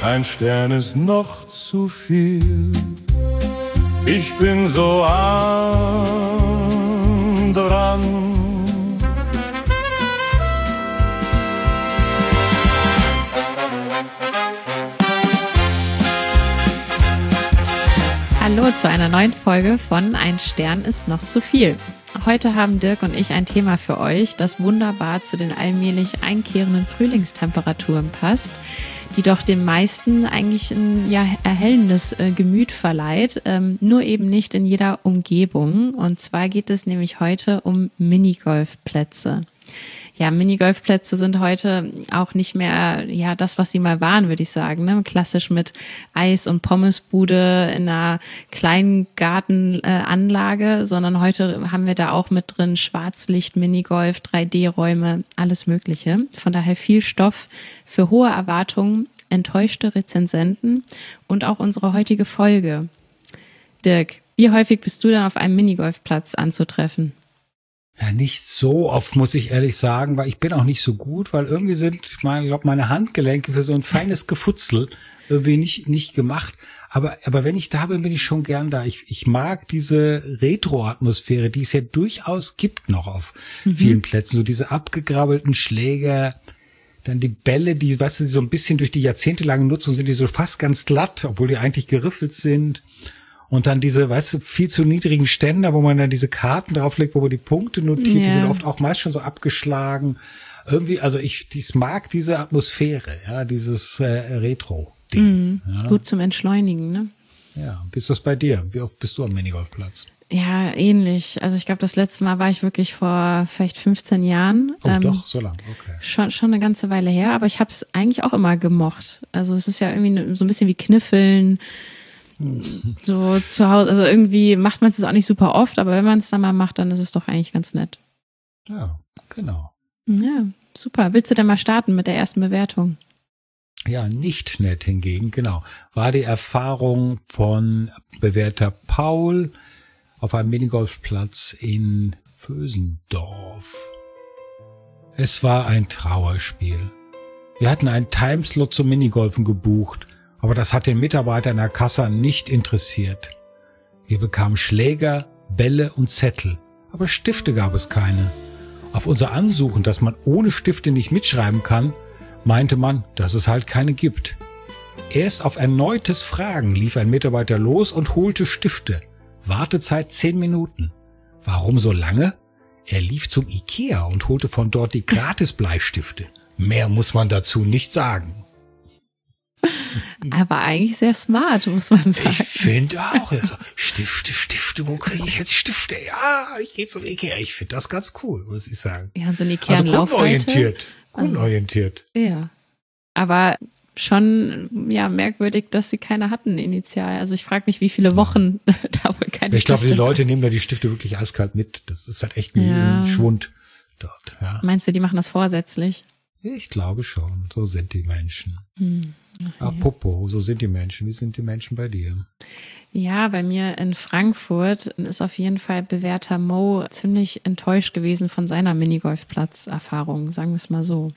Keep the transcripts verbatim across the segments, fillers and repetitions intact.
ein Stern ist noch zu viel. Ich bin so arm dran. Hallo zu einer neuen Folge von Ein Stern ist noch zu viel. Heute haben Dirk und ich ein Thema für euch, das wunderbar zu den allmählich einkehrenden Frühlingstemperaturen passt, die doch den meisten eigentlich ein ja, erhellendes äh, Gemüt verleiht, ähm, nur eben nicht in jeder Umgebung. Und zwar geht es nämlich heute um Minigolfplätze. Ja, Minigolfplätze sind heute auch nicht mehr ja das, was sie mal waren, würde ich sagen. Ne? Klassisch mit Eis- und Pommesbude in einer kleinen Gartenanlage, äh, sondern heute haben wir da auch mit drin Schwarzlicht, Minigolf, drei D-Räume, alles Mögliche. Von daher viel Stoff für hohe Erwartungen, enttäuschte Rezensenten und auch unsere heutige Folge. Dirk, wie häufig bist du dann auf einem Minigolfplatz anzutreffen? Ja, nicht so oft, muss ich ehrlich sagen, weil ich bin auch nicht so gut, weil irgendwie sind, ich meine, glaub, meine Handgelenke für so ein feines Gefutzel irgendwie nicht, nicht gemacht. Aber, aber wenn ich da bin, bin ich schon gern da. Ich, ich mag diese Retro-Atmosphäre, die es ja durchaus gibt noch auf mhm. vielen Plätzen. So diese abgegrabbelten Schläger, dann die Bälle, die, weißt du, die so ein bisschen durch die jahrzehntelange Nutzung sind, die so fast ganz glatt, obwohl die eigentlich geriffelt sind. Und dann diese, weißt du, viel zu niedrigen Ständer, wo man dann diese Karten drauflegt, wo man die Punkte notiert, yeah. Die sind oft auch meist schon so abgeschlagen. Irgendwie, also ich, ich mag diese Atmosphäre, ja, dieses äh, Retro-Ding. Mm, ja. Gut zum Entschleunigen, ne? Ja, wie ist das bei dir? Wie oft bist du am Minigolfplatz? Ja, ähnlich. Also ich glaube, das letzte Mal war ich wirklich vor vielleicht fünfzehn Jahren. Oh, ähm, doch, so lang, okay. Schon, schon eine ganze Weile her, aber ich habe es eigentlich auch immer gemocht. Also es ist ja irgendwie so ein bisschen wie Kniffeln. So zu Hause, also irgendwie macht man es auch nicht super oft, aber wenn man es dann mal macht, dann ist es doch eigentlich ganz nett. Ja, genau. Ja, super. Willst du denn mal starten mit der ersten Bewertung? Ja, nicht nett hingegen, genau. War die Erfahrung von Bewerter Paul auf einem Minigolfplatz in Vösendorf. Es war ein Trauerspiel. Wir hatten einen Timeslot zum Minigolfen gebucht, aber das hat den Mitarbeiter in der Kasse nicht interessiert. Wir bekamen Schläger, Bälle und Zettel, aber Stifte gab es keine. Auf unser Ansuchen, dass man ohne Stifte nicht mitschreiben kann, meinte man, dass es halt keine gibt. Erst auf erneutes Fragen lief ein Mitarbeiter los und holte Stifte. Wartezeit zehn Minuten. Warum so lange? Er lief zum Ikea und holte von dort die Gratis-Bleistifte. Mehr muss man dazu nicht sagen. Aber eigentlich sehr smart, muss man sagen. Ich finde auch. Also, Stifte, Stifte, wo kriege ich jetzt Stifte? Ja, ich gehe zum Ikea. Ich finde das ganz cool, muss ich sagen. Ja, so eine Ikea also kundenorientiert. Kundenorientiert. Also, ja. Aber schon ja merkwürdig, dass sie keine hatten initial. Also ich frage mich, wie viele Wochen ja. da wohl keine Ich glaube, die Stifte Leute nehmen da die Stifte wirklich eiskalt mit. Das ist halt echt ein ja. Schwund dort. Ja. Meinst du, die machen das vorsätzlich? Ich glaube schon. So sind die Menschen. Hm. Ach, Popo, so sind die Menschen. Wie sind die Menschen bei dir? Ja, bei mir in Frankfurt ist auf jeden Fall Bewerter Mo ziemlich enttäuscht gewesen von seiner Minigolfplatz-Erfahrung, sagen wir es mal so.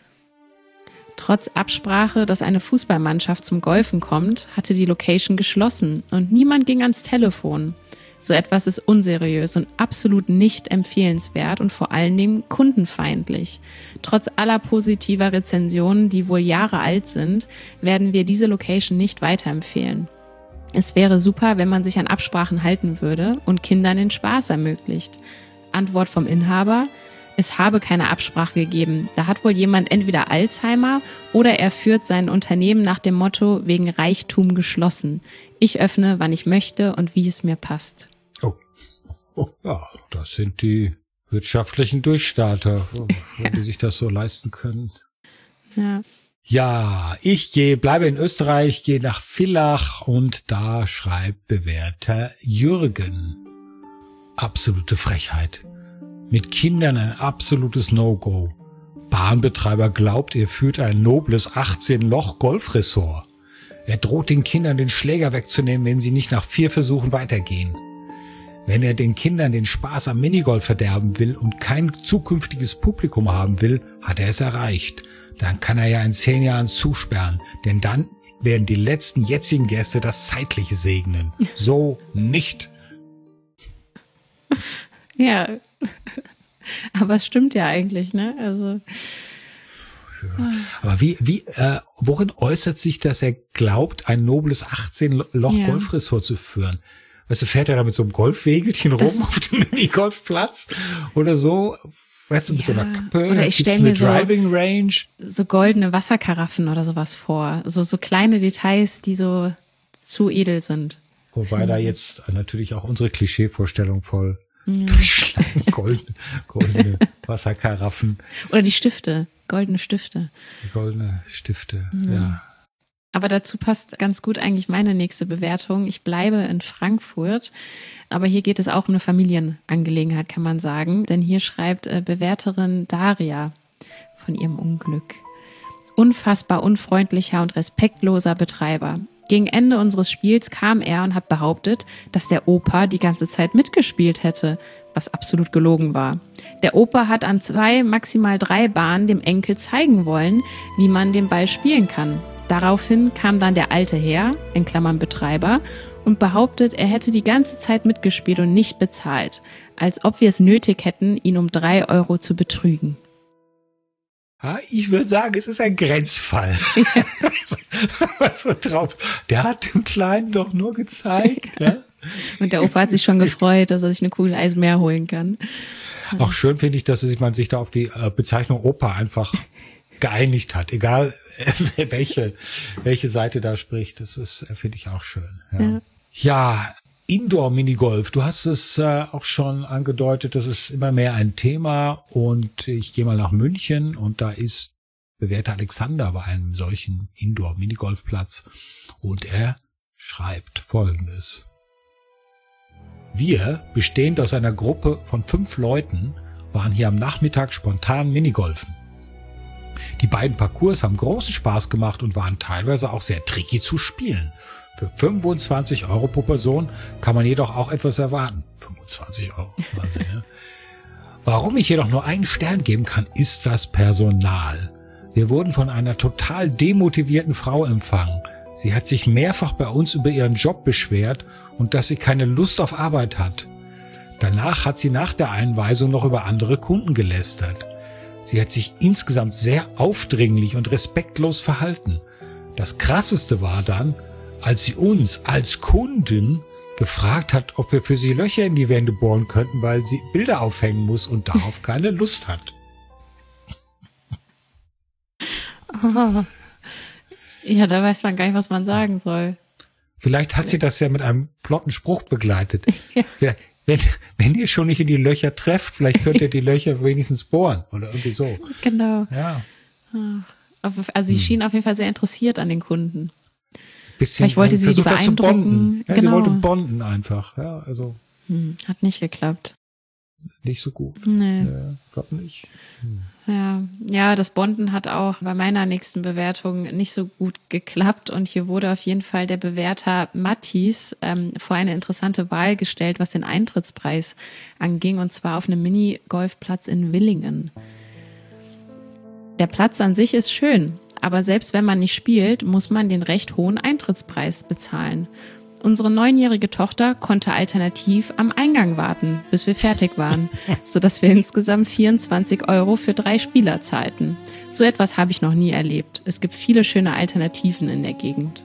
Trotz Absprache, dass eine Fußballmannschaft zum Golfen kommt, hatte die Location geschlossen und niemand ging ans Telefon. So etwas ist unseriös und absolut nicht empfehlenswert und vor allen Dingen kundenfeindlich. Trotz aller positiver Rezensionen, die wohl Jahre alt sind, werden wir diese Location nicht weiterempfehlen. Es wäre super, wenn man sich an Absprachen halten würde und Kindern den Spaß ermöglicht. Antwort vom Inhaber: Es habe keine Absprache gegeben. Da hat wohl jemand entweder Alzheimer oder er führt sein Unternehmen nach dem Motto wegen Reichtum geschlossen. Ich öffne, wann ich möchte und wie es mir passt. Oh, oh ja, das sind die wirtschaftlichen Durchstarter, ja. die sich das so leisten können. Ja. Ja, ich gehe, bleibe in Österreich, gehe nach Villach und da schreibt Bewerter Jürgen. Absolute Frechheit. Mit Kindern ein absolutes No-Go. Bahnbetreiber glaubt, er führt ein nobles achtzehn-Loch-Golfressort. Er droht den Kindern den Schläger wegzunehmen, wenn sie nicht nach vier Versuchen weitergehen. Wenn er den Kindern den Spaß am Minigolf verderben will und kein zukünftiges Publikum haben will, hat er es erreicht. Dann kann er ja in zehn Jahren zusperren, denn dann werden die letzten jetzigen Gäste das Zeitliche segnen. So nicht. Ja, aber es stimmt ja eigentlich, ne? Also. Ja. Aber wie, wie, äh, worin äußert sich, dass er glaubt, ein nobles achtzehn-Loch-Golfressort zu führen? Weißt du, fährt er da mit so einem Golfwägelchen rum Das- auf dem Minigolfplatz oder so? Weißt du, mit so Ja. einer Kappe? Oder ich Gibt's stell mir eine so- Driving Range? So goldene Wasserkaraffen oder sowas vor. So, so kleine Details, die so zu edel sind. Wobei da jetzt natürlich auch unsere Klischeevorstellung voll durchschlagen. Goldene, goldene Wasserkaraffen, Oder die Stifte, goldene Stifte. goldene Stifte, ja. Aber dazu passt ganz gut eigentlich meine nächste Bewertung. Ich bleibe in Frankfurt, aber hier geht es auch um eine Familienangelegenheit, kann man sagen. Denn hier schreibt äh, Bewerterin Daria von ihrem Unglück. Unfassbar unfreundlicher und respektloser Betreiber. Gegen Ende unseres Spiels kam er und hat behauptet, dass der Opa die ganze Zeit mitgespielt hätte, was absolut gelogen war. Der Opa hat an zwei, maximal drei Bahnen dem Enkel zeigen wollen, wie man den Ball spielen kann. Daraufhin kam dann der alte Herr, in Klammern Betreiber, und behauptet, er hätte die ganze Zeit mitgespielt und nicht bezahlt, als ob wir es nötig hätten, ihn um drei Euro zu betrügen. Ja, ich würde sagen, es ist ein Grenzfall. So drauf. Der hat dem Kleinen doch nur gezeigt. Ja? Und der Opa hat sich schon gefreut, dass er sich eine Kugel Eis mehr holen kann. Auch schön finde ich, dass sich man sich da auf die äh, Bezeichnung Opa einfach geeinigt hat. Egal, äh, welche, welche Seite da spricht. Das ist, äh, finde ich auch schön. Ja, Ja. ja Indoor-Minigolf. Du hast es äh, auch schon angedeutet. Das ist immer mehr ein Thema. Und ich gehe mal nach München und da ist bewährter Alexander bei einem solchen Indoor-Minigolfplatz. Und er schreibt Folgendes. Wir, bestehend aus einer Gruppe von fünf Leuten, waren hier am Nachmittag spontan Minigolfen. Die beiden Parcours haben großen Spaß gemacht und waren teilweise auch sehr tricky zu spielen. Für fünfundzwanzig Euro pro Person kann man jedoch auch etwas erwarten. fünfundzwanzig Euro. Wahnsinn, ne? Warum ich jedoch nur einen Stern geben kann, ist das Personal. Wir wurden von einer total demotivierten Frau empfangen. Sie hat sich mehrfach bei uns über ihren Job beschwert und dass sie keine Lust auf Arbeit hat. Danach hat sie nach der Einweisung noch über andere Kunden gelästert. Sie hat sich insgesamt sehr aufdringlich und respektlos verhalten. Das Krasseste war dann, als sie uns als Kunden gefragt hat, ob wir für sie Löcher in die Wände bohren könnten, weil sie Bilder aufhängen muss und darauf keine Lust hat. Oh. Ja, da weiß man gar nicht, was man sagen soll. Vielleicht hat sie das ja mit einem flotten Spruch begleitet. Ja. Wenn, wenn ihr schon nicht in die Löcher trefft, vielleicht könnt ihr die Löcher wenigstens bohren oder irgendwie so. Genau. Ja. Also sie Hm. schien auf jeden Fall sehr interessiert an den Kunden. Bisschen, Vielleicht wollte sie versucht die hat zu beeindrucken. bonden. Ja, Genau. sie wollte bonden einfach. Ja, also Hm, hat nicht geklappt. nicht so gut. Nee. Ja, glaub nicht. Ja, ja, das Bonden hat auch bei meiner nächsten Bewertung nicht so gut geklappt und hier wurde auf jeden Fall der Bewerter Mattis ähm, vor eine interessante Wahl gestellt, was den Eintrittspreis anging, und zwar auf einem Minigolfplatz in Willingen. Der Platz an sich ist schön, aber selbst wenn man nicht spielt, muss man den recht hohen Eintrittspreis bezahlen. Unsere neunjährige Tochter konnte alternativ am Eingang warten, bis wir fertig waren, sodass wir insgesamt vierundzwanzig Euro für drei Spieler zahlten. So etwas habe ich noch nie erlebt. Es gibt viele schöne Alternativen in der Gegend.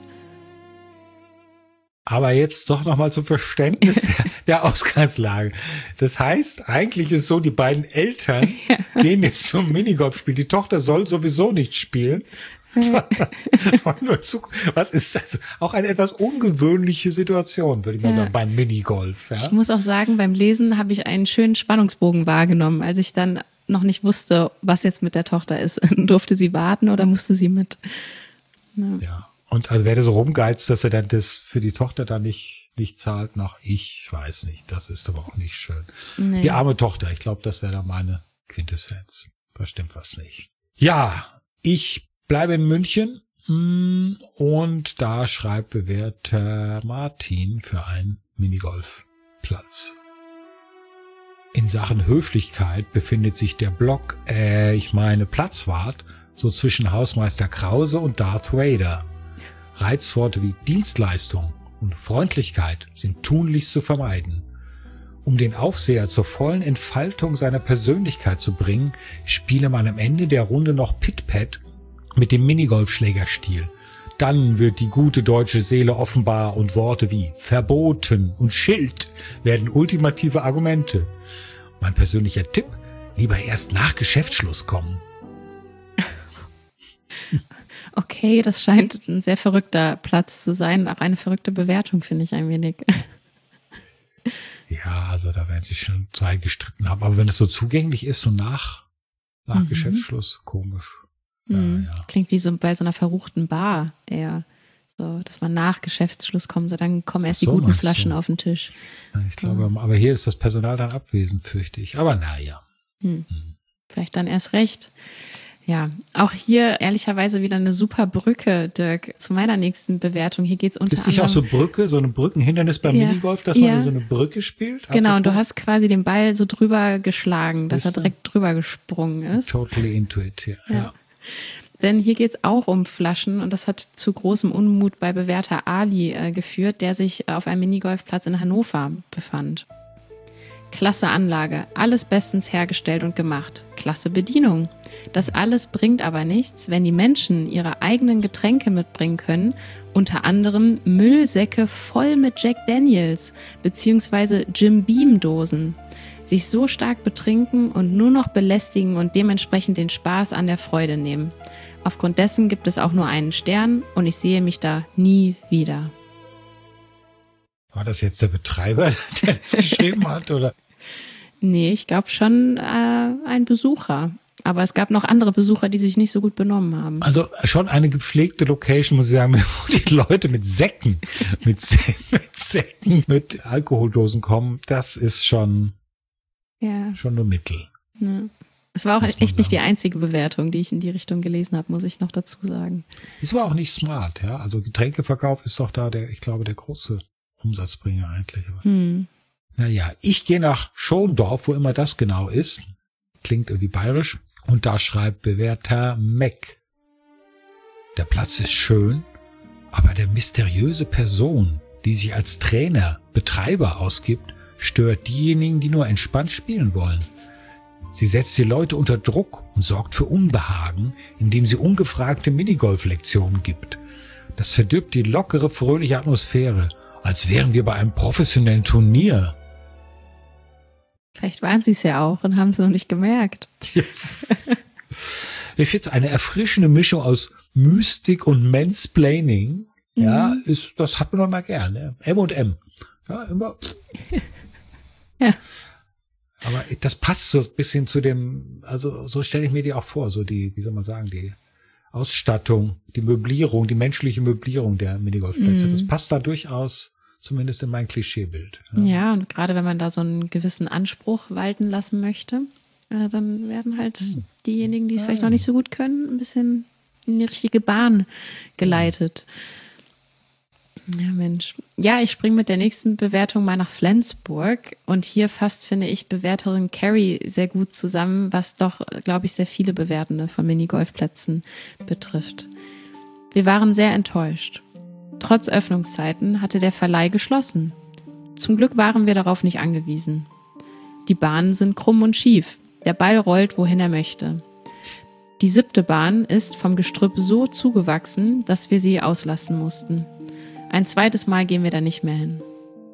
Aber jetzt doch nochmal zum Verständnis der, der Ausgangslage. Das heißt, eigentlich ist so, die beiden Eltern gehen jetzt zum Minigolfspiel. Die Tochter soll sowieso nicht spielen. Das war, das war nur zu, was ist das? Auch eine etwas ungewöhnliche Situation, würde ich mal Ja. sagen, beim Minigolf. Ja? Ich muss auch sagen, beim Lesen habe ich einen schönen Spannungsbogen wahrgenommen, als ich dann noch nicht wusste, was jetzt mit der Tochter ist. Durfte sie warten oder musste sie mit? Ja. Und also wer da so rumgeizt, dass er dann das für die Tochter dann nicht, nicht zahlt, noch ich weiß nicht. Das ist aber auch nicht schön. Nee. Die arme Tochter, ich glaube, das wäre dann meine Quintessenz. Da stimmt was nicht. Ja, ich bleibe in München mm, und da schreibt bewährter Martin für einen Minigolfplatz. In Sachen Höflichkeit befindet sich der Block, äh, ich meine Platzwart, so zwischen Hausmeister Krause und Darth Vader. Reizworte wie Dienstleistung und Freundlichkeit sind tunlichst zu vermeiden. Um den Aufseher zur vollen Entfaltung seiner Persönlichkeit zu bringen, spiele man am Ende der Runde noch Pit-Pat mit dem Minigolfschlägerstiel. Dann wird die gute deutsche Seele offenbar und Worte wie verboten und Schild werden ultimative Argumente. Mein persönlicher Tipp, lieber erst nach Geschäftsschluss kommen. Okay, das scheint ein sehr verrückter Platz zu sein. Auch eine verrückte Bewertung, finde ich ein wenig. Ja, also da werden sich schon zwei gestritten haben. Aber wenn es so zugänglich ist, so nach, nach mhm. Geschäftsschluss, komisch. Mhm. Ja, ja. Klingt wie so bei so einer verruchten Bar eher. So, dass man nach Geschäftsschluss kommt, so dann kommen erst so, die guten Flaschen du? auf den Tisch. Ja, ich glaube, ja. aber hier ist das Personal dann abwesend, fürchte ich. Aber naja. Hm. Hm. Vielleicht dann erst recht. Ja, auch hier ehrlicherweise wieder eine super Brücke, Dirk, zu meiner nächsten Bewertung. Hier geht's unter anderem... Ist nicht auch so Brücke, so ein Brückenhindernis beim ja, Minigolf, dass man ja. so eine Brücke spielt? Genau, und du hast quasi den Ball so drüber geschlagen, dass er direkt drüber gesprungen ist. Totally into it, ja. ja. ja. Denn hier geht's auch um Flaschen und das hat zu großem Unmut bei Bewerter Ali äh, geführt, der sich auf einem Minigolfplatz in Hannover befand. Klasse Anlage, alles bestens hergestellt und gemacht. Klasse Bedienung. Das alles bringt aber nichts, wenn die Menschen ihre eigenen Getränke mitbringen können, unter anderem Müllsäcke voll mit Jack Daniels bzw. Jim Beam Dosen, sich so stark betrinken und nur noch belästigen und dementsprechend den Spaß an der Freude nehmen. Aufgrund dessen gibt es auch nur einen Stern und ich sehe mich da nie wieder. War das jetzt der Betreiber, der das geschrieben hat, oder? Nee, ich glaube schon äh, ein Besucher. Aber es gab noch andere Besucher, die sich nicht so gut benommen haben. Also schon eine gepflegte Location, muss ich sagen, wo die Leute mit Säcken, mit, Sä- mit Säcken, mit Alkoholdosen kommen, das ist schon, ja. schon nur Mittel. Ja. Es war auch echt sagen. nicht die einzige Bewertung, die ich in die Richtung gelesen habe, muss ich noch dazu sagen. Ist aber auch nicht smart, ja. Also Getränkeverkauf ist doch da der, ich glaube, der große Umsatzbringer eigentlich. Hm. Naja, ich gehe nach Schondorf, wo immer das genau ist. Klingt irgendwie bayerisch. Und da schreibt Bewerter Mac. Der Platz ist schön, aber der mysteriöse Person, die sich als Trainer, Betreiber ausgibt, stört diejenigen, die nur entspannt spielen wollen. Sie setzt die Leute unter Druck und sorgt für Unbehagen, indem sie ungefragte Minigolf-Lektionen gibt. Das verdirbt die lockere, fröhliche Atmosphäre, als wären wir bei einem professionellen Turnier. Vielleicht waren sie es ja auch und haben es noch nicht gemerkt. Ja. Ich finde, eine erfrischende Mischung aus Mystik und Mansplaining, mhm. ja, ist, das hat man doch mal gerne. M und M. Ja, immer. Ja. Aber das passt so ein bisschen zu dem, also so stelle ich mir die auch vor, so die, wie soll man sagen, die Ausstattung, die Möblierung, die menschliche Möblierung der Minigolfplätze. Mhm. Das passt da durchaus zumindest in mein Klischeebild. Ja. ja, und gerade wenn man da so einen gewissen Anspruch walten lassen möchte, äh, dann werden halt mhm. diejenigen, die es ja. vielleicht noch nicht so gut können, ein bisschen in die richtige Bahn geleitet. Ja, Mensch. Ja, ich springe mit der nächsten Bewertung mal nach Flensburg und hier fasst, finde ich, Bewerterin Carrie sehr gut zusammen, was doch, glaube ich, sehr viele Bewertende von Minigolfplätzen betrifft. Wir waren sehr enttäuscht. Trotz Öffnungszeiten hatte der Verleih geschlossen. Zum Glück waren wir darauf nicht angewiesen. Die Bahnen sind krumm und schief. Der Ball rollt, wohin er möchte. Die siebte Bahn ist vom Gestrüpp so zugewachsen, dass wir sie auslassen mussten. Ein zweites Mal gehen wir da nicht mehr hin.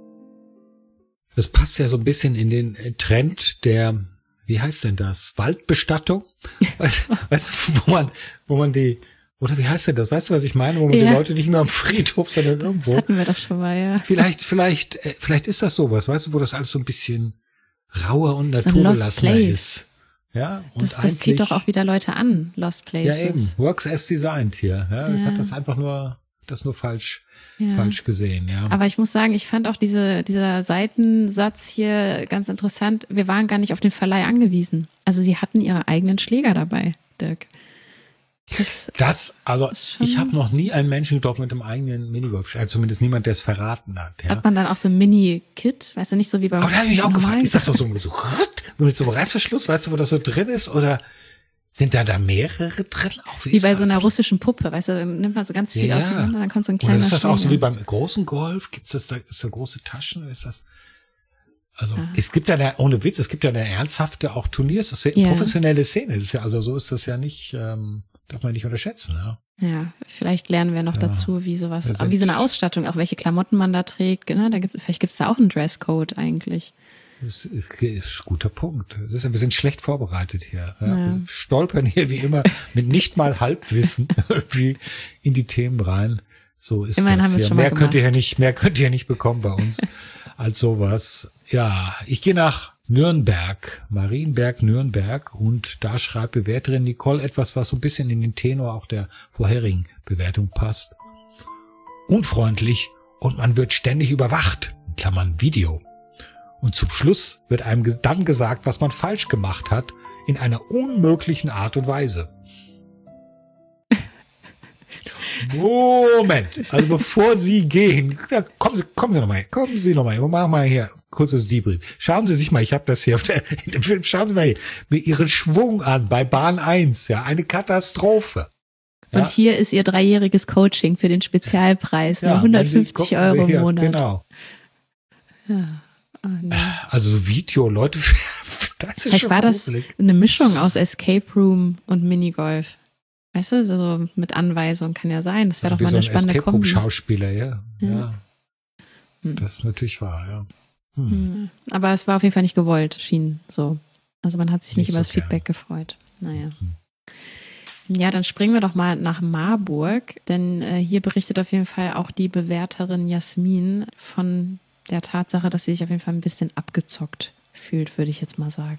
Das passt ja so ein bisschen in den Trend der, wie heißt denn das, Waldbestattung? Weißt, weißt du, wo man, wo man die, oder wie heißt denn das? Weißt du, was ich meine? Wo man ja. die Leute nicht mehr am Friedhof, sondern irgendwo. Das hatten wir doch schon mal, ja. Vielleicht, vielleicht, vielleicht ist das sowas, weißt du, wo das alles so ein bisschen rauer und naturbelassener ist. Ja, und das, das zieht doch auch wieder Leute an, Lost Places. Ja, eben. Works as designed hier. Ja, ja. Ich hatte das einfach nur, das nur falsch, ja. falsch gesehen, ja. Aber ich muss sagen, ich fand auch diese, dieser Seitensatz hier ganz interessant. Wir waren gar nicht auf den Verleih angewiesen. Also sie hatten ihre eigenen Schläger dabei, Dirk. Das, das also ich habe noch nie einen Menschen getroffen mit einem eigenen Minigolf, also zumindest niemand, der es verraten hat. Ja. Hat man dann auch so ein Mini-Kit, weißt du, nicht so wie beim. Aber da habe ich mich auch gefragt, ist das doch so, so mit so einem Reißverschluss, weißt du, wo das so drin ist, oder Sind da da mehrere drin? Auch, wie wie ist bei das? so einer russischen Puppe, weißt du, dann nimmt man so ganz viel Ja. auseinander, dann kommt so ein Oder kleiner ist das auch so Schläger. wie beim großen Golf? Gibt's das da, ist da große Taschen? Oder ist das, also, Ja. es gibt ja eine, ohne Witz, es gibt ja eine ernsthafte auch Turniers, das ist ja Ja. eine professionelle Szene. Das ist ja, also so ist das ja nicht, ähm, darf man nicht unterschätzen, ja. Ja, vielleicht lernen wir noch Ja. dazu, wie sowas, Wir sind- wie so eine Ausstattung, auch welche Klamotten man da trägt, genau, da gibt, vielleicht gibt es da auch einen Dresscode eigentlich. Das ist, ist ein guter Punkt. Das ist, wir sind schlecht vorbereitet hier. Ja. Ja. Wir stolpern hier wie immer mit nicht mal Halbwissen irgendwie in die Themen rein. So ist Immerhin das haben wir es hier. schon mal Mehr könnt ihr gemacht. ja nicht, mehr könnt ihr ja nicht bekommen bei uns als sowas. Ja, ich gehe nach Nürnberg, Marienberg, Nürnberg, und da schreibt Bewerterin Nicole etwas, was so ein bisschen in den Tenor auch der vorherigen Bewertung passt. Unfreundlich und man wird ständig überwacht, in Klammern Video. Und zum Schluss wird einem ge- dann gesagt, was man falsch gemacht hat, in einer unmöglichen Art und Weise. Moment, also bevor Sie gehen, ja, kommen Sie, kommen Sie noch mal, kommen Sie noch mal, wir machen mal hier kurzes Debrief. Schauen Sie sich mal, ich habe das hier auf der, in dem Film, schauen Sie mal hier, mir Ihren Schwung an bei Bahn eins, ja, eine Katastrophe. Ja? Und hier ist ihr dreijähriges Coaching für den Spezialpreis, nur Ja, hundertfünfzig wenn Sie- Euro gucken Sie im hier, Monat. Genau. Oh, nee. Also so Video, Leute, das ist Vielleicht schon war das gruselig. eine Mischung aus Escape Room und Minigolf. Weißt du, so mit Anweisung kann ja sein. Das wäre doch Wie mal so eine ein spannende Escape Room Kombi. Schauspieler, ja. Ja. ja. Hm. Das ist natürlich wahr, ja. Hm. Hm. Aber es war auf jeden Fall nicht gewollt, schien so. Also man hat sich nicht, Nicht über so das Feedback gern. gefreut. Naja. Hm. Ja, dann springen wir doch mal nach Marburg, denn äh, hier berichtet auf jeden Fall auch die Bewerterin Jasmin von der Tatsache, dass sie sich auf jeden Fall ein bisschen abgezockt fühlt, würde ich jetzt mal sagen.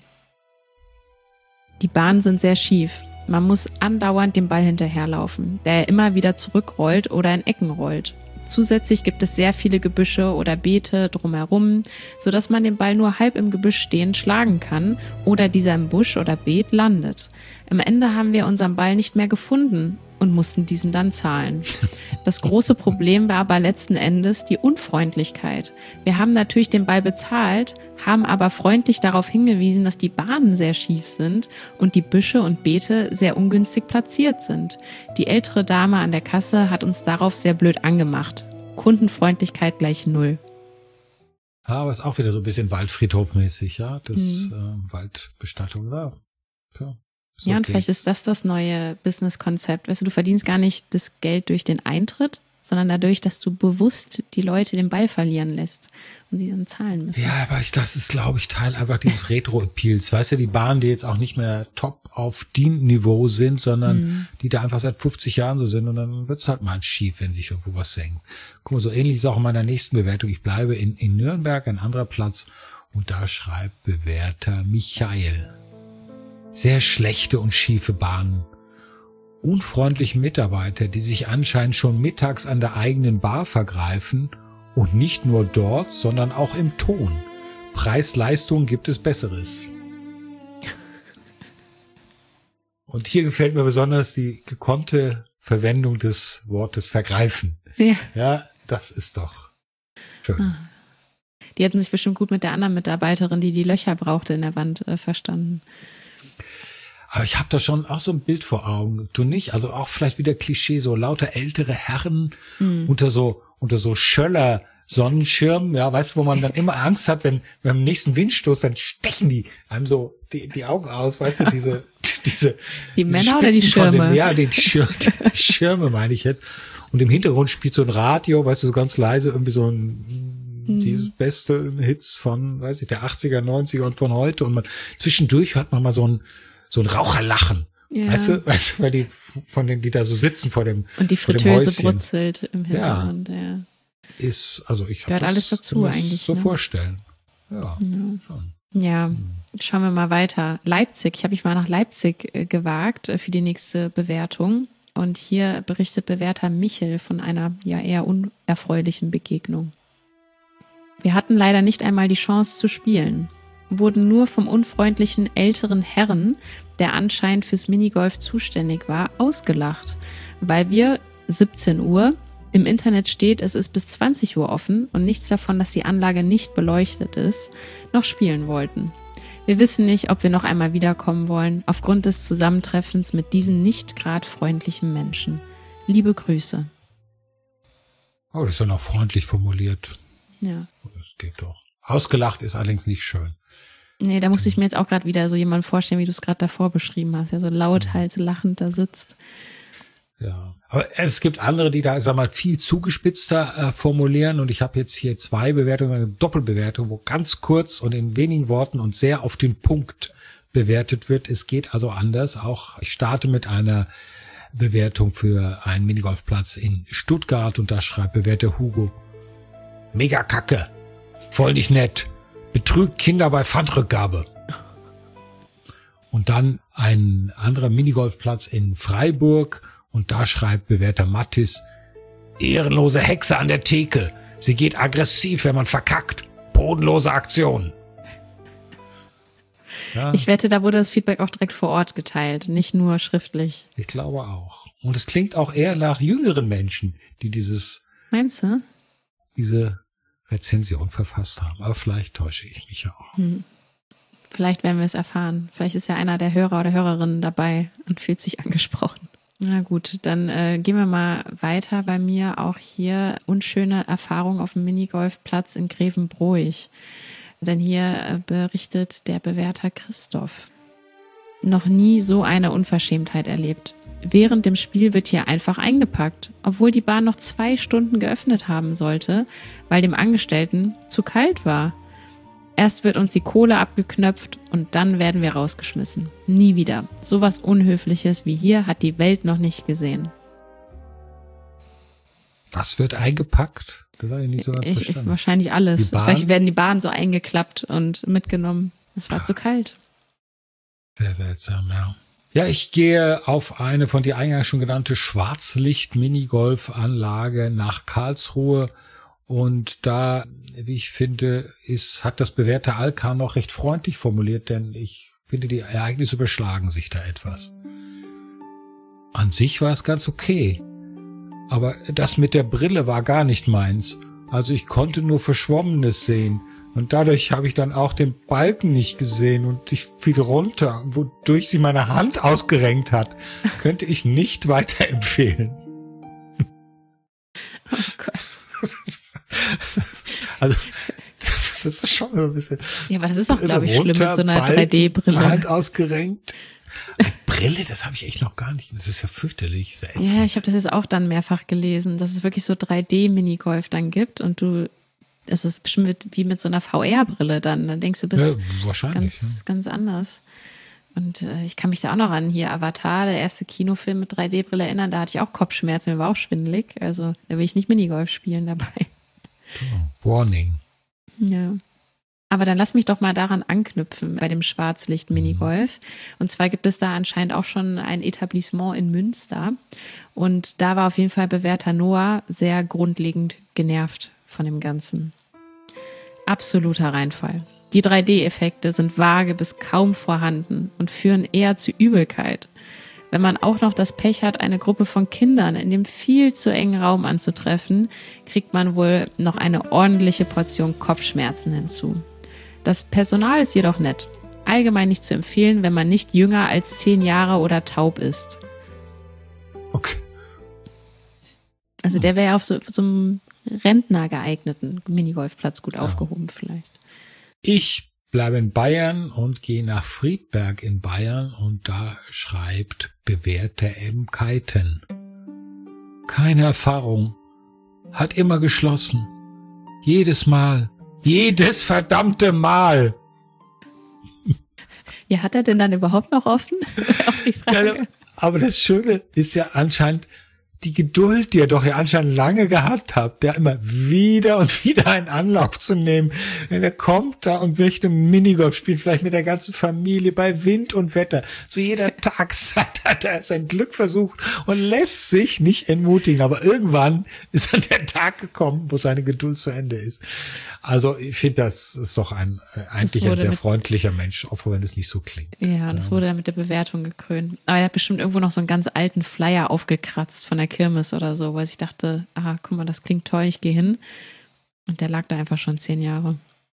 Die Bahnen sind sehr schief. Man muss andauernd dem Ball hinterherlaufen, der immer wieder zurückrollt oder in Ecken rollt. Zusätzlich gibt es sehr viele Gebüsche oder Beete drumherum, sodass man den Ball nur halb im Gebüsch stehend schlagen kann oder dieser im Busch oder Beet landet. Am Ende haben wir unseren Ball nicht mehr gefunden und mussten diesen dann zahlen. Das große Problem war aber letzten Endes die Unfreundlichkeit. Wir haben natürlich den Ball bezahlt, haben aber freundlich darauf hingewiesen, dass die Bahnen sehr schief sind und die Büsche und Beete sehr ungünstig platziert sind. Die ältere Dame an der Kasse hat uns darauf sehr blöd angemacht. Kundenfreundlichkeit gleich null. Ja, aber ist auch wieder so ein bisschen Waldfriedhofmäßig, ja. Das mhm. äh, Waldbestattung, ja. ja. So ja, und geht's. vielleicht ist das das neue Businesskonzept. Weißt du, du verdienst gar nicht das Geld durch den Eintritt, sondern dadurch, dass du bewusst die Leute den Ball verlieren lässt und sie dann zahlen müssen. Ja, aber ich, das ist, glaube ich, Teil einfach dieses Retro-Appeals. Weißt du, die Bahnen, die jetzt auch nicht mehr top auf DIN-Niveau sind, sondern mhm. die da einfach seit fünfzig Jahren so sind, und dann wird's halt mal schief, wenn sich irgendwo was senkt. Guck mal, so ähnlich ist auch in meiner nächsten Bewertung. Ich bleibe in, in Nürnberg, ein anderer Platz, und da schreibt Bewerter Michael: Sehr schlechte und schiefe Bahnen. Unfreundliche Mitarbeiter, die sich anscheinend schon mittags an der eigenen Bar vergreifen, und nicht nur dort, sondern auch im Ton. Preis-Leistung gibt es Besseres. Und hier gefällt mir besonders die gekonnte Verwendung des Wortes vergreifen. Ja. Ja, das ist doch schön. Die hätten sich bestimmt gut mit der anderen Mitarbeiterin, die die Löcher brauchte in der Wand, äh, verstanden. Aber ich habe da schon auch so ein Bild vor Augen. Du nicht? Also auch vielleicht wieder Klischee, so lauter ältere Herren mhm. unter so unter so Schöller Sonnenschirmen, ja, weißt du, wo man dann immer Angst hat, wenn wenn am nächsten Windstoß, dann stechen die einem so die, die Augen aus, weißt du, diese diese die Männer diese oder die Spitzen von Schirme? Dem, ja, die, die, Schir die Schirme meine ich jetzt. Und im Hintergrund spielt so ein Radio, weißt du, so ganz leise irgendwie so ein mhm. die beste Hits von, weiß ich, der achtziger, neunziger und von heute, und man zwischendurch hört man mal so ein so ein Raucherlachen, ja. weißt du, weißt du, weil die von denen, die da so sitzen vor dem und die Fritteuse brutzelt im Hintergrund, ja. ja. Ist, also ich gehört alles dazu eigentlich. So ne? vorstellen, ja, ja. schon. Ja, schauen wir mal weiter. Leipzig, ich habe mich mal nach Leipzig äh, gewagt äh, für die nächste Bewertung, und hier berichtet Bewerter Michel von einer ja eher unerfreulichen Begegnung. Wir hatten leider nicht einmal die Chance zu spielen, wurden nur vom unfreundlichen älteren Herrn, der anscheinend fürs Minigolf zuständig war, ausgelacht, weil wir siebzehn Uhr, im Internet steht, es ist bis zwanzig Uhr offen und nichts davon, dass die Anlage nicht beleuchtet ist, noch spielen wollten. Wir wissen nicht, ob wir noch einmal wiederkommen wollen, aufgrund des Zusammentreffens mit diesen nicht grad freundlichen Menschen. Liebe Grüße. Oh, das ist ja noch freundlich formuliert. Ja. Das geht doch. Ausgelacht ist allerdings nicht schön. Nee, da musste ich mir jetzt auch gerade wieder so jemanden vorstellen, wie du es gerade davor beschrieben hast, der so lauthals lachend da sitzt. Ja, aber es gibt andere, die da, sag mal, viel zugespitzter äh, formulieren und ich habe jetzt hier zwei Bewertungen, eine Doppelbewertung, wo ganz kurz und in wenigen Worten und sehr auf den Punkt bewertet wird. Es geht also anders. Auch ich starte mit einer Bewertung für einen Minigolfplatz in Stuttgart und da schreibt Bewerter Hugo: Mega Kacke, voll nicht nett, betrügt Kinder bei Pfandrückgabe. Und dann ein anderer Minigolfplatz in Freiburg und da schreibt Bewerter Mattis: Ehrenlose Hexe an der Theke, sie geht aggressiv, wenn man verkackt, bodenlose Aktion. Ja, Ich wette, da wurde das Feedback auch direkt vor Ort geteilt, nicht nur schriftlich. ich glaube auch. Und es klingt auch eher nach jüngeren Menschen, die dieses Meinst du? diese Rezension verfasst haben. Aber vielleicht täusche ich mich ja auch. Hm. Vielleicht werden wir es erfahren. Vielleicht ist ja einer der Hörer oder Hörerinnen dabei und fühlt sich angesprochen. Na gut, dann äh, gehen wir mal weiter. Bei mir auch hier unschöne Erfahrung auf dem Minigolfplatz in Grevenbroich. Denn hier äh, berichtet der Bewerter Christoph: Noch nie so eine Unverschämtheit erlebt. Während dem Spiel wird hier einfach eingepackt, obwohl die Bahn noch zwei Stunden geöffnet haben sollte, weil dem Angestellten zu kalt war. Erst wird uns die Kohle abgeknöpft und dann werden wir rausgeschmissen. Nie wieder. Sowas Unhöfliches wie hier hat die Welt noch nicht gesehen. Was wird eingepackt? Das habe ich nicht so ganz Ich, verstanden. wahrscheinlich alles. Die Bahn? Vielleicht werden die Bahnen so eingeklappt und mitgenommen. Es war Ah. zu kalt. Sehr seltsam, ja. Ja, ich gehe auf eine von dir eingangs schon genannte Schwarzlicht-Minigolf-Anlage nach Karlsruhe. Und da, wie ich finde, ist, hat das bewährte Alka noch recht freundlich formuliert, denn ich finde, die Ereignisse überschlagen sich da etwas. An sich war es ganz okay. Aber das mit der Brille war gar nicht meins. Also ich konnte nur Verschwommenes sehen. Und dadurch habe ich dann auch den Balken nicht gesehen und ich fiel runter, wodurch sie meine Hand ausgerenkt hat. Könnte ich nicht weiterempfehlen. Oh Gott. Also, das ist schon so ein bisschen. Ja, aber das ist auch, glaube ich, schlimm mit so einer Balken, drei D-Brille. Hand ausgerenkt. Eine Brille, das habe ich echt noch gar nicht. Das ist ja fürchterlich. Sehr ätzend. Ja, ich habe das jetzt auch dann mehrfach gelesen, dass es wirklich so drei D-Minigolf dann gibt und du, es ist bestimmt wie mit so einer V R-Brille dann. Dann denkst du, du bist Ja, wahrscheinlich. ganz, Ja. ganz anders. Und äh, ich kann mich da auch noch an hier Avatar, der erste Kinofilm mit drei D-Brille erinnern, da hatte ich auch Kopfschmerzen, mir war auch schwindelig. Also da will ich nicht Minigolf spielen dabei. Warning. Ja. Aber dann lass mich doch mal daran anknüpfen bei dem Schwarzlicht-Minigolf. Und zwar gibt es da anscheinend auch schon ein Etablissement in Münster. Und da war auf jeden Fall Bewerter Noah sehr grundlegend genervt von dem Ganzen. Absoluter Reinfall. Die drei D-Effekte sind vage bis kaum vorhanden und führen eher zu Übelkeit. Wenn man auch noch das Pech hat, eine Gruppe von Kindern in dem viel zu engen Raum anzutreffen, kriegt man wohl noch eine ordentliche Portion Kopfschmerzen hinzu. Das Personal ist jedoch nett. Allgemein nicht zu empfehlen, wenn man nicht jünger als zehn Jahre oder taub ist. Okay. Also der wäre ja auf so, so einem Rentner geeigneten Minigolfplatz gut Ja. aufgehoben vielleicht. Ich bleibe in Bayern und gehe nach Friedberg in Bayern und da schreibt bewährter M. Keiten: Keine Erfahrung. Hat immer geschlossen. Jedes Mal. Jedes verdammte Mal. Ja, hat er denn dann überhaupt noch offen? Auch die Frage. Ja, aber das Schöne ist ja anscheinend die Geduld, die er doch ja anscheinend lange gehabt hat, der immer wieder und wieder einen Anlauf zu nehmen. Denn er kommt da und möchte Minigolf spielen, vielleicht mit der ganzen Familie, bei Wind und Wetter. Zu jeder Tageszeit hat er sein Glück versucht und lässt sich nicht entmutigen. Aber irgendwann ist dann der Tag gekommen, wo seine Geduld zu Ende ist. Also ich finde, das ist doch ein äh, eigentlich ein wurde sehr mit- freundlicher Mensch, auch wenn es nicht so klingt. Ja, und das wurde dann mit der Bewertung gekrönt. Aber er hat bestimmt irgendwo noch so einen ganz alten Flyer aufgekratzt von der Kirmes oder so, weil ich dachte, ah, guck mal, das klingt toll, ich gehe hin. Und der lag da einfach schon zehn Jahre.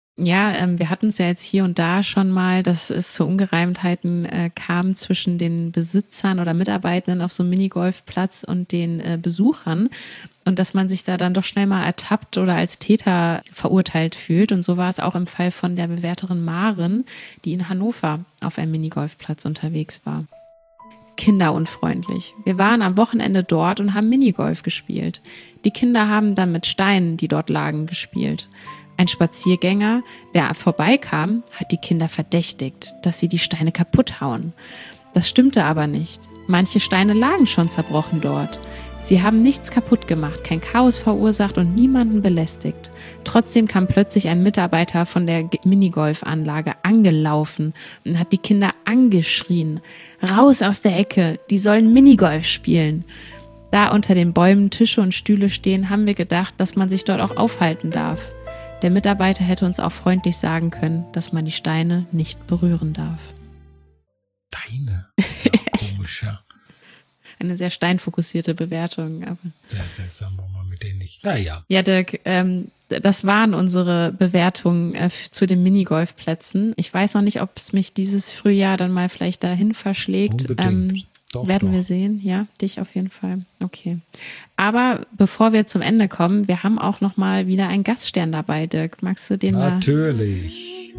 Ja, ähm, wir hatten es ja jetzt hier und da schon mal, dass es zu Ungereimtheiten äh, kam zwischen den Besitzern oder Mitarbeitenden auf so einem Minigolfplatz und den äh, Besuchern und dass man sich da dann doch schnell mal ertappt oder als Täter verurteilt fühlt. Und so war es auch im Fall von der Bewärterin Maren, die in Hannover auf einem Minigolfplatz unterwegs war. Kinderunfreundlich. Wir waren am Wochenende dort und haben Minigolf gespielt. Die Kinder haben dann mit Steinen, die dort lagen, gespielt. Ein Spaziergänger, der vorbeikam, hat die Kinder verdächtigt, dass sie die Steine kaputt hauen. Das stimmte aber nicht. Manche Steine lagen schon zerbrochen dort. Sie haben nichts kaputt gemacht, kein Chaos verursacht und niemanden belästigt. Trotzdem kam plötzlich ein Mitarbeiter von der Minigolfanlage angelaufen und hat die Kinder angeschrien. Raus aus der Ecke, die sollen Minigolf spielen. Da unter den Bäumen Tische und Stühle stehen, haben wir gedacht, dass man sich dort auch aufhalten darf. Der Mitarbeiter hätte uns auch freundlich sagen können, dass man die Steine nicht berühren darf. Steine? Ja, komisch, ja. Eine sehr steinfokussierte Bewertung. Aber sehr seltsam, warum man mit denen nicht... Naja. Ja, Dirk, ähm, das waren unsere Bewertungen äh, zu den Minigolfplätzen. Ich weiß noch nicht, ob es mich dieses Frühjahr dann mal vielleicht dahin verschlägt. Unbedingt. Ähm, Doch, werden doch. wir sehen, ja, dich auf jeden Fall. Okay. Aber bevor wir zum Ende kommen, wir haben auch noch mal wieder einen Gaststern dabei, Dirk. Magst du den mal? Natürlich.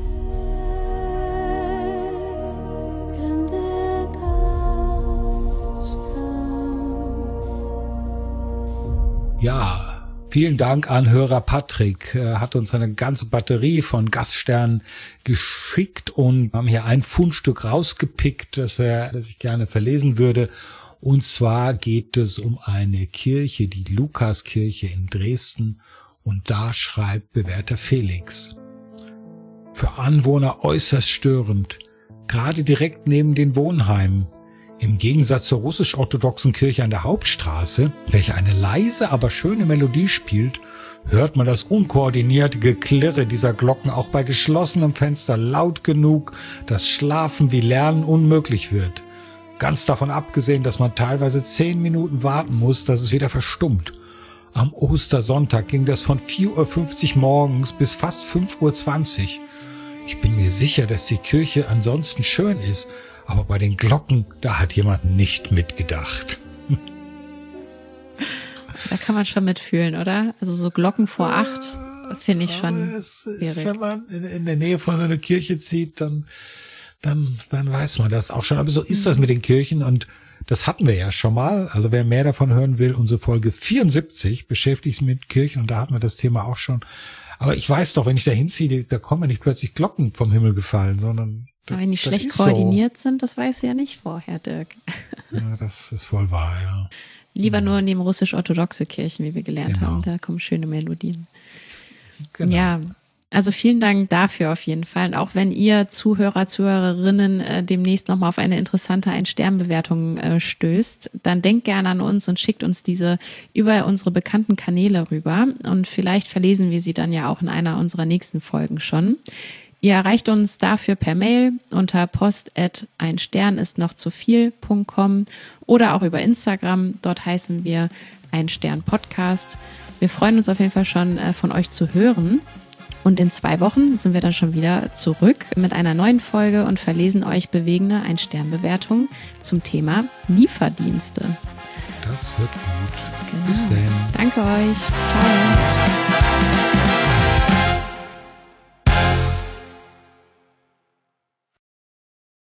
Ja, vielen Dank an Hörer Patrick. Er hat uns eine ganze Batterie von Gaststernen geschickt und haben hier ein Fundstück rausgepickt, das, wir, das ich gerne verlesen würde. Und zwar geht es um eine Kirche, die Lukaskirche in Dresden. Und da schreibt Bewährter Felix: Für Anwohner äußerst störend, gerade direkt neben den Wohnheimen. Im Gegensatz zur russisch-orthodoxen Kirche an der Hauptstraße, welche eine leise, aber schöne Melodie spielt, hört man das unkoordinierte Geklirre dieser Glocken auch bei geschlossenem Fenster laut genug, dass Schlafen wie Lernen unmöglich wird. Ganz davon abgesehen, dass man teilweise zehn Minuten warten muss, dass es wieder verstummt. Am Ostersonntag ging das von vier Uhr fünfzig morgens bis fast fünf Uhr zwanzig. Ich bin mir sicher, dass die Kirche ansonsten schön ist, aber bei den Glocken, da hat jemand nicht mitgedacht. Da kann man schon mitfühlen, oder? Also so Glocken vor acht, das finde ich schon. Das ist, wenn man in, in der Nähe von einer Kirche zieht, dann, dann, dann weiß man das auch schon. Aber so ist das mit den Kirchen und das hatten wir ja schon mal. Also wer mehr davon hören will, unsere Folge vierundsiebzig beschäftigt sich mit Kirchen und da hatten wir das Thema auch schon. Aber ich weiß doch, wenn ich da hinziehe, da kommen ja nicht plötzlich Glocken vom Himmel gefallen, sondern Aber wenn die schlecht so. koordiniert sind, das weißt du ja nicht vorher, Dirk. Ja, das ist wohl wahr, ja. Lieber nur in den russisch-orthodoxe Kirchen, wie wir gelernt Genau. haben. Da kommen schöne Melodien. Genau. Ja, also vielen Dank dafür auf jeden Fall. Und auch wenn ihr Zuhörer, Zuhörerinnen äh, demnächst nochmal auf eine interessante Ein-Stern-Bewertung äh, stößt, dann denkt gerne an uns und schickt uns diese über unsere bekannten Kanäle rüber. Und vielleicht verlesen wir sie dann ja auch in einer unserer nächsten Folgen schon. Ihr erreicht uns dafür per Mail unter post at ein Stern ist noch zu viel punkt com oder auch über Instagram. Dort heißen wir ein Stern Podcast. Wir freuen uns auf jeden Fall schon äh, von euch zu hören. Und in zwei Wochen sind wir dann schon wieder zurück mit einer neuen Folge und verlesen euch bewegende Ein-Stern-Bewertungen zum Thema Lieferdienste. Das wird gut. Genau. Bis dann. Danke euch. Ciao.